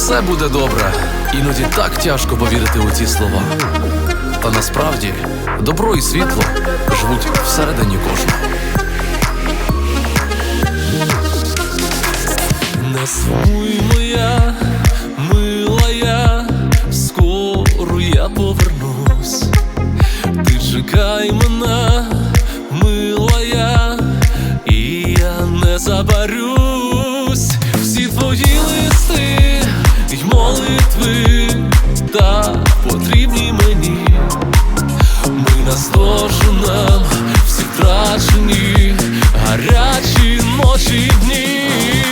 Все буде добре. Іноді так тяжко повірити у ці слова. Та насправді добро і світло живуть всередині кожного. Не сумуй, моя милая, скоро я повернусь. Ти чекай мене, милая, і я не забарюсь. Всі твої листи й молитви так потрібні мені. Ми наздоженем всі втрачені гарячі ночі й дні.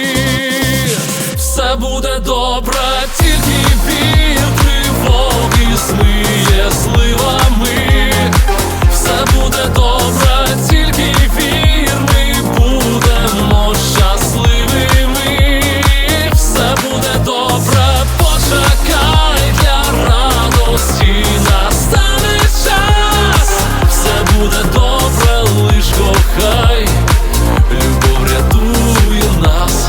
Все буде добре, тільки вір, тривоги змиє зливами. Все буде добре, тільки вір, ми будемо щасливими. Все буде добре, почекай, для радості настане час. Все буде добре, лиш кохай, любов рятує нас.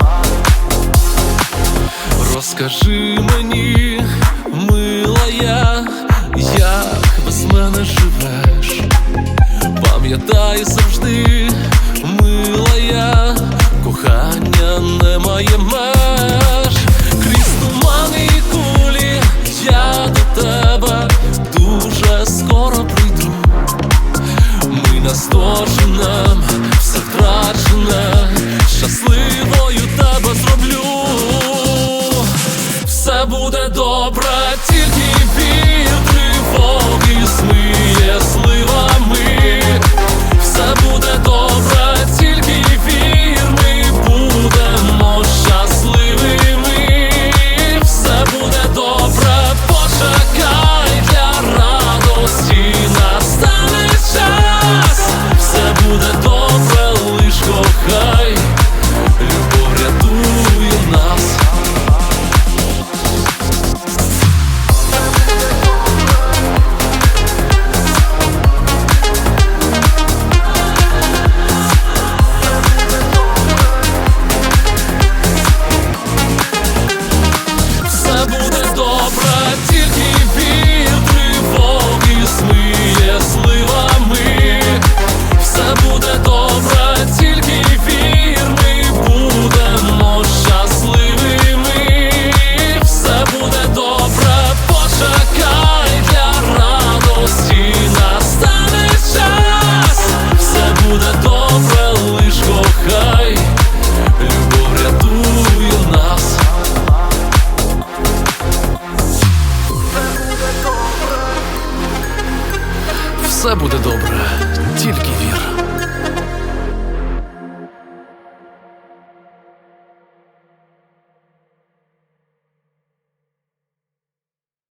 Розкажи мені, милая, як без мене живеш. Пам'ятай завжди, милая, кохання не має меж. Крізь тумани і кулі я до тебе дуже скоро прийду. Ми наздоженем все втрачене, щасливою тебе зроблю. Все буде добре, тільки вір, тривоги змиє зливами. Все буде добре, тільки вір, ми будемо щасливими. Все буде добре, почекай, для радості настане час. Все буде добре, лиш кохай, любов рятує нас. Все буде добре, тільки вір, тривоги змиє зливами. Все буде добре, тільки вір, ми будемо щасливими. Все буде добре, почекай, для радості настане час. Все буде добре, лиш кохай, любов рятує нас. Все буде добре, тільки вір.